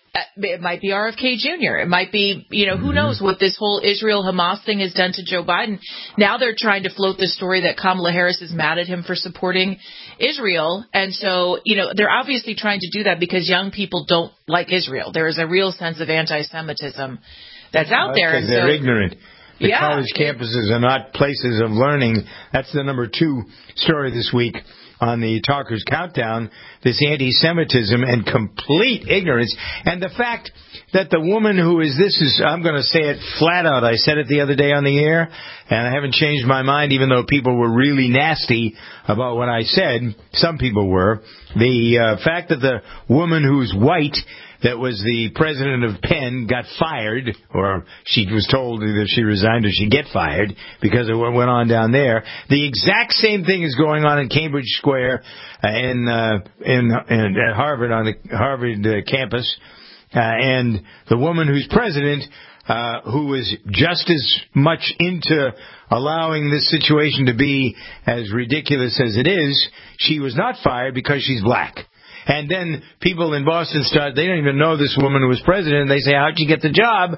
it might be R F K Junior It might be, you know, who knows what this whole Israel-Hamas thing has done to Joe Biden. Now they're trying to float the story that Kamala Harris is mad at him for supporting Israel. And so, you know, they're obviously trying to do that because young people don't like Israel. There is a real sense of anti-Semitism that's out there. And they're so, ignorant. The yeah, college campuses are not places of learning. That's the number two story this week on the Talkers Countdown, this anti-Semitism and complete ignorance. And the fact that the woman who is, this is, I'm going to say it flat out. I said it the other day on the air, and I haven't changed my mind, even though people were really nasty about what I said. Some people were. The uh, fact that the woman who's white, that was the president of Penn, got fired, or she was told either she resigned or she'd get fired because of what went on down there. The exact same thing is going on in Cambridge Square uh, in, uh, in, in at Harvard, on the Harvard uh, campus. Uh, and the woman who's president, uh, who is just as much into allowing this situation to be as ridiculous as it is, she was not fired because she's black. And then people in Boston start, they don't even know this woman who was president, and they say, how'd you get the job?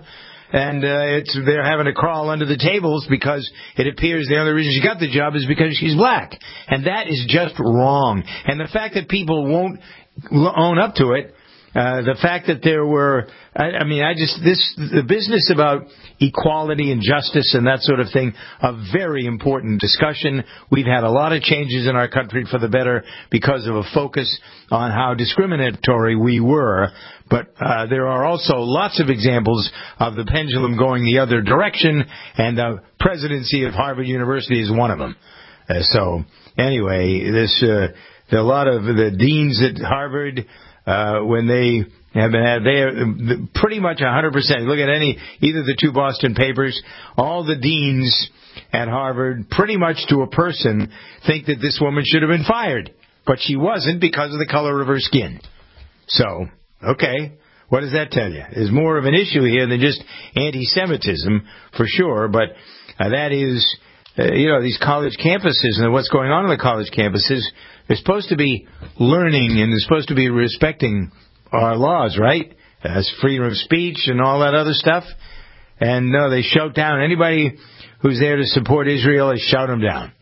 and uh, it's, they're having to crawl under the tables because it appears the only reason she got the job is because she's black. And that is just wrong. And the fact that people won't own up to it, uh, the fact that there were, I, I mean, I just, this, the business about equality and justice and that sort of thing, a very important discussion. We've had a lot of changes in our country for the better because of a focus on how discriminatory we were. But uh, there are also lots of examples of the pendulum going the other direction, and the presidency of Harvard University is one of them. Uh, so, anyway, this uh, there are a lot of the deans at Harvard, uh, when they have been had, they are pretty much one hundred percent. Look at any, either the two Boston papers, all the deans at Harvard, pretty much to a person, think that this woman should have been fired. But she wasn't because of the color of her skin. So, okay, what does that tell you? There's more of an issue here than just anti-Semitism, for sure, but uh, that is, uh, you know, these college campuses and what's going on in the college campuses, they're supposed to be learning and they're supposed to be respecting our laws, right? That's freedom of speech and all that other stuff. And no, they shout down. Anybody who's there to support Israel, they shout them down.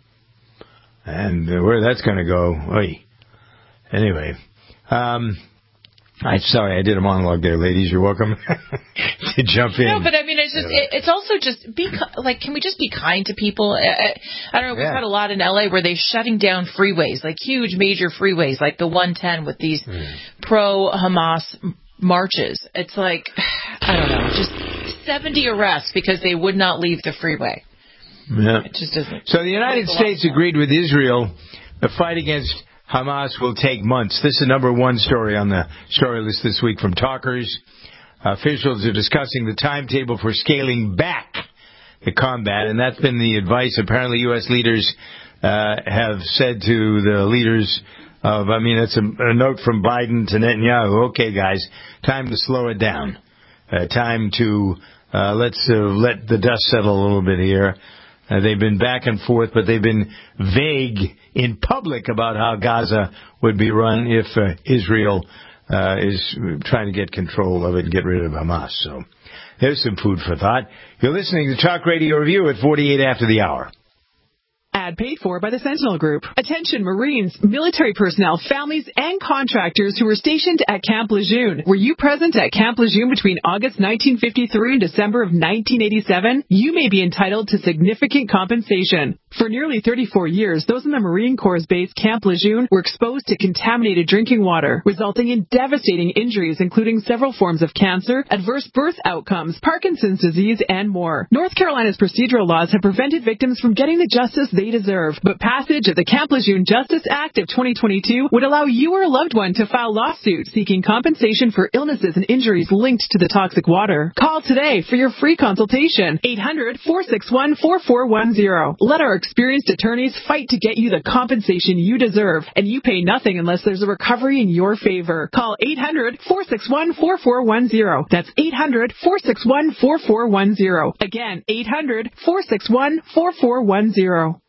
And uh, where that's going to go, oy. Anyway, um... I'm sorry, I did a monologue there, ladies. You're welcome to jump in. No, but I mean, it's just, it, it's also just, be like, can we just be kind to people? I, I don't know, we've yeah. had a lot in L A where they're shutting down freeways, like huge major freeways, like the one ten with these mm. pro-Hamas marches. It's like, I don't know, just seventy arrests because they would not leave the freeway. Yeah. It just doesn't. So the United States agreed with Israel the fight against Hamas will take months. This is the number one story on the story list this week from Talkers. Uh, officials are discussing the timetable for scaling back the combat, and that's been the advice. Apparently, U S leaders uh, have said to the leaders of, I mean, it's a, a note from Biden to Netanyahu, okay, guys, time to slow it down. Uh, time to, uh, let's uh, let the dust settle a little bit here. Uh, they've been back and forth, but they've been vague in public about how Gaza would be run if uh, Israel uh, is trying to get control of it and get rid of Hamas. So there's some food for thought. You're listening to Talk Radio Review at forty-eight after the hour. Ad paid for by the Sentinel Group. Attention Marines, military personnel, families, and contractors who were stationed at Camp Lejeune. Were you present at Camp Lejeune between August nineteen fifty-three and December of nineteen eighty-seven? You may be entitled to significant compensation. For nearly thirty-four years, those in the Marine Corps' base Camp Lejeune were exposed to contaminated drinking water, resulting in devastating injuries, including several forms of cancer, adverse birth outcomes, Parkinson's disease, and more. North Carolina's procedural laws have prevented victims from getting the justice they deserve, but passage of the Camp Lejeune Justice Act of twenty twenty-two would allow you or a loved one to file lawsuits seeking compensation for illnesses and injuries linked to the toxic water. Call today for your free consultation. eight hundred, four six one, four four one zero. Let our experienced attorneys fight to get you the compensation you deserve, and you pay nothing unless there's a recovery in your favor. Call eight hundred, four six one, four four one zero. That's eight hundred, four six one, four four one zero. Again, eight hundred, four six one, four four one zero.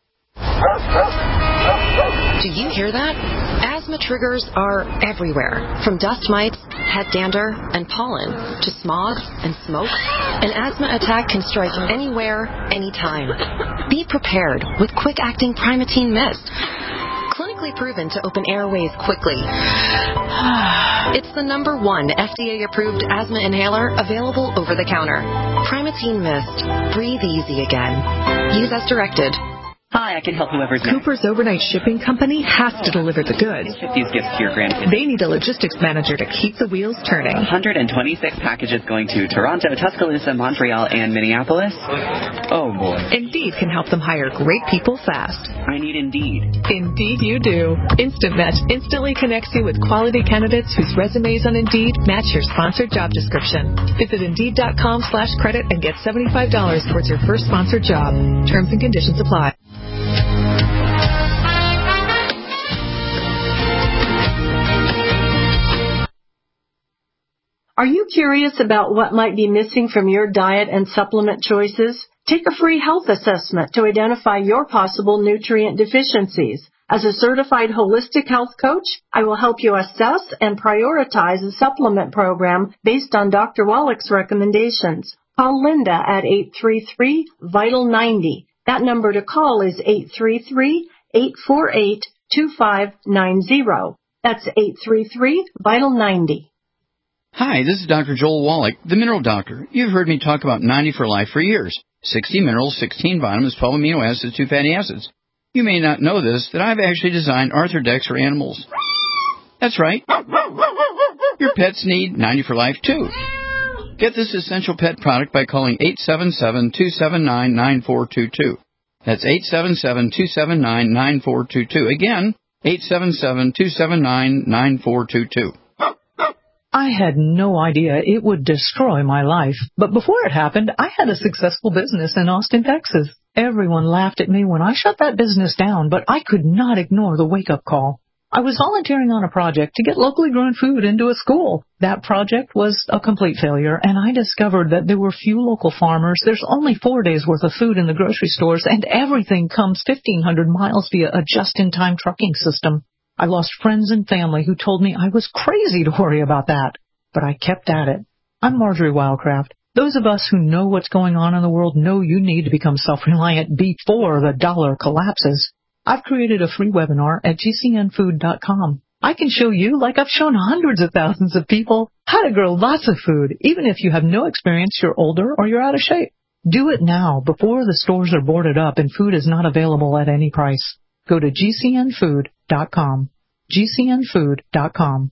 Do you hear that? Asthma triggers are everywhere, from dust mites, head dander, and pollen, to smog and smoke. An asthma attack can strike anywhere, anytime. Be prepared with quick-acting Primatene Mist. Clinically proven to open airways quickly. It's the number one F D A-approved asthma inhaler available over the counter. Primatene Mist. Breathe easy again. Use as directed. Hi, I can help whoever's next. Cooper's Overnight Shipping Company has to deliver the goods. Ship these gifts to your grandkids. They need a logistics manager to keep the wheels turning. one hundred twenty-six packages going to Toronto, Tuscaloosa, Montreal, and Minneapolis. Oh, boy. Indeed can help them hire great people fast. I need Indeed. Indeed you do. InstantMatch instantly connects you with quality candidates whose resumes on Indeed match your sponsored job description. Visit Indeed.com slash credit and get seventy-five dollars towards your first sponsored job. Terms and conditions apply. Are you curious about what might be missing from your diet and supplement choices? Take a free health assessment to identify your possible nutrient deficiencies. As a certified holistic health coach, I will help you assess and prioritize a supplement program based on Doctor Wallach's recommendations. Call Linda at eight three three, VITAL ninety. That number to call is eight three three, eight four eight, two five nine zero. That's eight three three, VITAL ninety. Hi, this is Doctor Joel Wallach, the Mineral Doctor. You've heard me talk about ninety for Life for years. sixty minerals, sixteen vitamins, twelve amino acids, two fatty acids. You may not know this, that I've actually designed Arthrodex for animals. That's right. Your pets need ninety for Life, too. Get this essential pet product by calling eight seven seven, two seven nine, nine four two two. That's eight seven seven, two seven nine, nine four two two. Again, eight seven seven, two seven nine, nine four two two. I had no idea it would destroy my life. But before it happened, I had a successful business in Austin, Texas. Everyone laughed at me when I shut that business down, but I could not ignore the wake-up call. I was volunteering on a project to get locally grown food into a school. That project was a complete failure, and I discovered that there were few local farmers. There's only four days' worth of food in the grocery stores, and everything comes fifteen hundred miles via a just-in-time trucking system. I lost friends and family who told me I was crazy to worry about that, but I kept at it. I'm Marjorie Wildcraft. Those of us who know what's going on in the world know you need to become self-reliant before the dollar collapses. I've created a free webinar at G C N food dot com. I can show you, like I've shown hundreds of thousands of people, how to grow lots of food, even if you have no experience, you're older, or you're out of shape. Do it now, before the stores are boarded up and food is not available at any price. Go to G C N food dot com. G C N food dot com.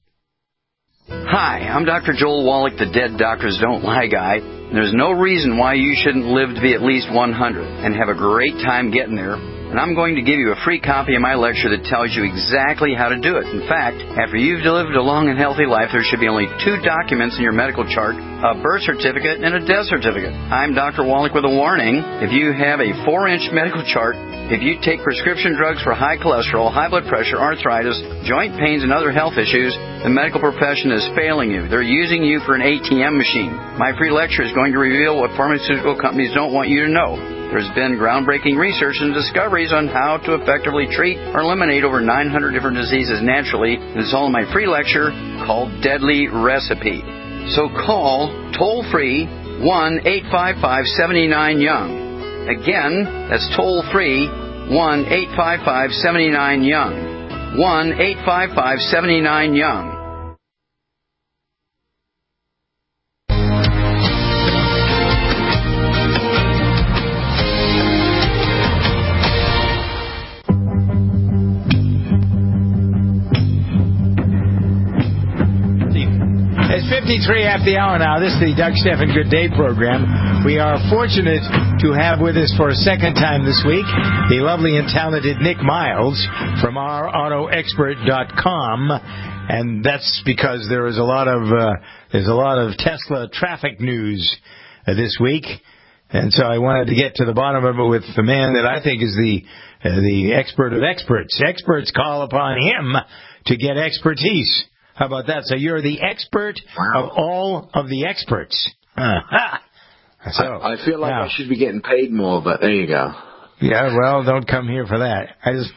Hi, I'm Doctor Joel Wallach, the Dead Doctors Don't Lie guy. There's no reason why you shouldn't live to be at least one hundred and have a great time getting there. And I'm going to give you a free copy of my lecture that tells you exactly how to do it. In fact, after you've lived a long and healthy life, there should be only two documents in your medical chart, a birth certificate and a death certificate. I'm Doctor Wallach with a warning. If you have a four-inch medical chart, if you take prescription drugs for high cholesterol, high blood pressure, arthritis, joint pains, and other health issues, the medical profession is failing you. They're using you for an A T M machine. My free lecture is going to reveal what pharmaceutical companies don't want you to know. There's been groundbreaking research and discoveries on how to effectively treat or eliminate over nine hundred different diseases naturally. It's all in my free lecture called Deadly Recipe. So call toll-free one eight five five, seven nine, young. Again, that's toll-free one eight five five, seven nine, young. one eight five five, seven nine, young. It's fifty-three after the hour now. This is the Doug Stephan Good Day program. We are fortunate to have with us for a second time this week the lovely and talented Nick Miles from our auto expert dot com, and that's because there is a lot of uh, there's a lot of Tesla traffic news uh, this week, and so I wanted to get to the bottom of it with the man that I think is the uh, the expert of experts. Experts call upon him to get expertise. How about that? So you're the expert wow. of all of the experts. Uh-huh. So, I, I feel like now, I should be getting paid more, but there you go. Yeah, well, don't come here for that. I just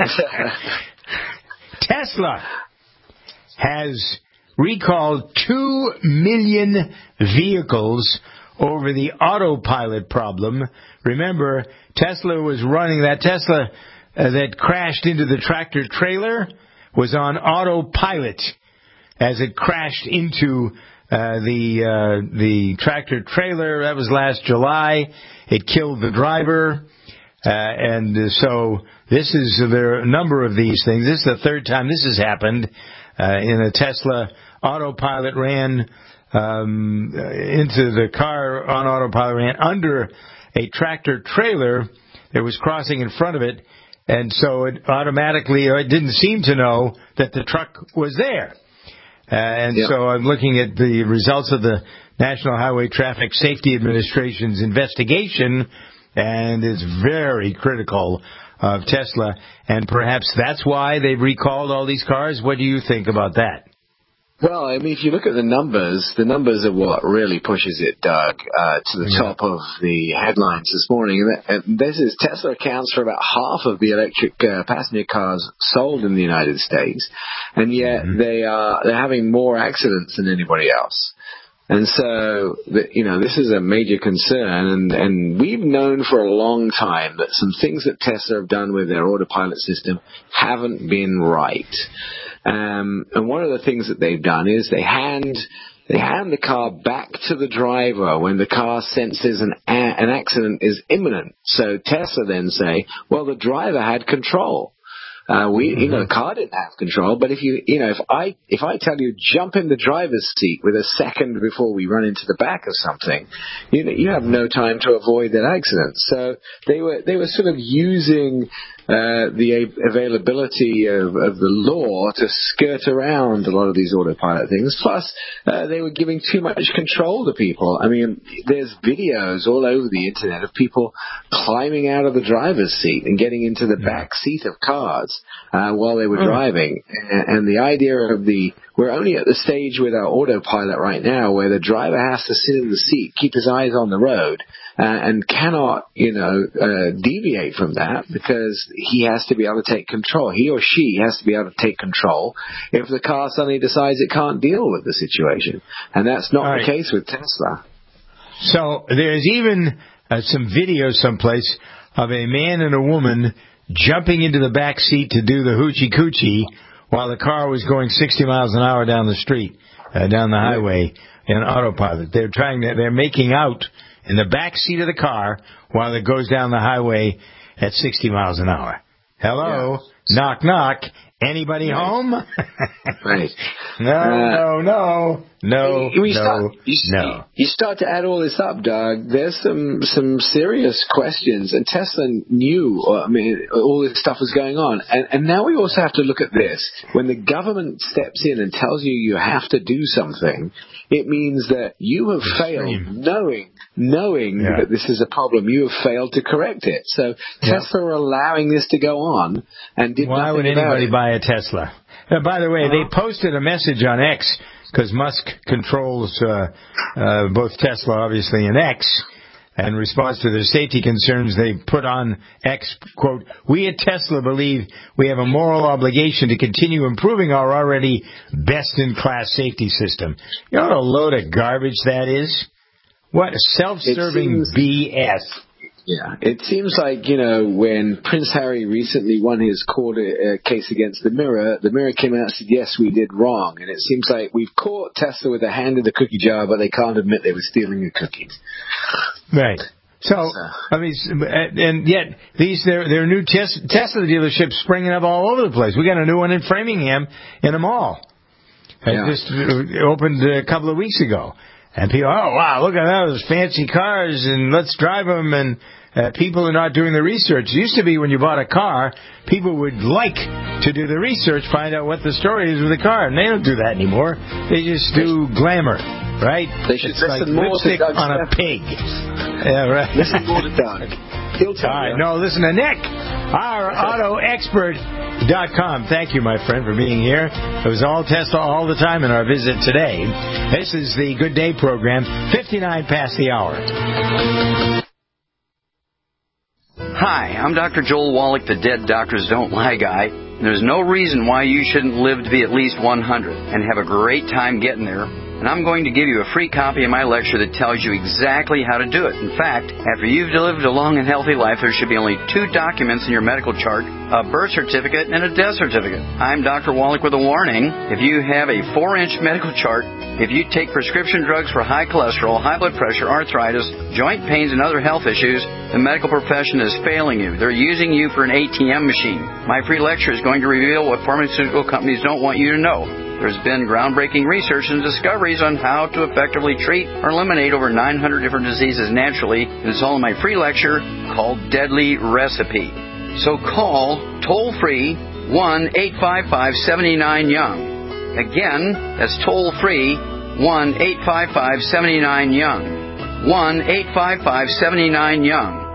Tesla has recalled two million vehicles over the autopilot problem. Remember, Tesla was running that Tesla uh, that crashed into the tractor trailer was on autopilot. As it crashed into uh, the uh, the tractor trailer. That was last July. It killed the driver. Uh, and so this is, there are a number of these things. This is the third time this has happened. Uh, in a Tesla, autopilot ran um, into the car on autopilot, ran under a tractor trailer that was crossing in front of it. And so it automatically, or it didn't seem to know that the truck was there. Uh, and yep. so I'm looking at the results of the National Highway Traffic Safety Administration's investigation, and it's very critical of Tesla. And perhaps that's why they've recalled all these cars. What do you think about that? Well, I mean, if you look at the numbers, the numbers are what really pushes it, Doug, uh, to the yeah. top of the headlines this morning. And, that, and this is Tesla accounts for about half of the electric uh, passenger cars sold in the United States, and yet mm-hmm. they are they're having more accidents than anybody else. And so, the, you know, this is a major concern, and, and we've known for a long time that some things that Tesla have done with their autopilot system haven't been right. Um, and one of the things that they've done is they hand they hand the car back to the driver when the car senses an a- an accident is imminent. So Tesla then say, well, the driver had control. Uh, we, you know, the car didn't have control, but if you, you know, if I, if I tell you jump in the driver's seat with a second before we run into the back of something, you know, you have no time to avoid that accident. So they were, they were sort of using, uh, the availability of, of the law to skirt around a lot of these autopilot things. Plus, uh, they were giving too much control to people. I mean, there's videos all over the internet of people climbing out of the driver's seat and getting into the back seat of cars. Uh, while they were mm. driving. And, and the idea of the, we're only at the stage with our autopilot right now where the driver has to sit in the seat, keep his eyes on the road, uh, and cannot, you know, uh, deviate from that because he has to be able to take control. He or she has to be able to take control if the car suddenly decides it can't deal with the situation. And that's not right. the case with Tesla. So there's even uh, some video someplace of a man and a woman jumping into the back seat to do the hoochie coochie while the car was going sixty miles an hour down the street, uh, down the highway in autopilot. They're trying to, they're making out in the back seat of the car while it goes down the highway at sixty miles an hour. Hello? Yeah. Knock, knock. Anybody right. home? Right. No, uh, no, no, no, you, you no, start, you, no. You start to add all this up, Doug. There's some some serious questions, and Tesla knew. I mean, all this stuff was going on, and and now we also have to look at this. When the government steps in and tells you you have to do something, it means that you have failed, knowing knowing yeah. that this is a problem. You have failed to correct it. So yeah. Tesla are allowing this to go on, and did Why nothing would about anybody it. buy a Tesla? Uh, by the way, uh-huh. they posted a message on X, because Musk controls uh, uh, both Tesla, obviously, and X. In response to their safety concerns, they put on X, quote, "We at Tesla believe we have a moral obligation to continue improving our already best-in-class safety system." You know what a load of garbage that is? What self-serving seems- B S. Yeah, it seems like, you know, when Prince Harry recently won his court uh, case against the Mirror, the Mirror came out and said, yes, we did wrong. And it seems like we've caught Tesla with a hand in the cookie jar, but they can't admit they were stealing the cookies. Right. So, I mean, and yet these, there, there are new tes- Tesla dealerships springing up all over the place. We got a new one in Framingham in a mall. It yeah. just opened a couple of weeks ago. And people, oh, wow, look at those fancy cars, and let's drive them, and uh, people are not doing the research. It used to be when you bought a car, people would like to do the research, find out what the story is with the car, and they don't do that anymore. They just do glamour, right? They should it's listen like more lipstick to Doug on a pig. Yeah, right. Listen more to Doug. He'll tell All right, you. no, listen to Nick, our auto expert dot com. Thank you, my friend, for being here. It was all Tesla all the time in our visit today. This is the Good Day program, fifty-nine past the hour. Hi, I'm Doctor Joel Wallach, the Dead Doctors Don't Lie guy. There's no reason why you shouldn't live to be at least one hundred and have a great time getting there. And I'm going to give you a free copy of my lecture that tells you exactly how to do it. In fact, after you've lived a long and healthy life, there should be only two documents in your medical chart, a birth certificate and a death certificate. I'm Doctor Wallach with a warning. If you have a four-inch medical chart, if you take prescription drugs for high cholesterol, high blood pressure, arthritis, joint pains, and other health issues, the medical profession is failing you. They're using you for an A T M machine. My free lecture is going to reveal what pharmaceutical companies don't want you to know. There's been groundbreaking research and discoveries on how to effectively treat or eliminate over nine hundred different diseases naturally. And it's all in my free lecture called Deadly Recipe. So call toll-free one eight five five, seven nine, young. Again, that's toll-free one eight five five, seven nine, young. one eight five five, seven nine, young.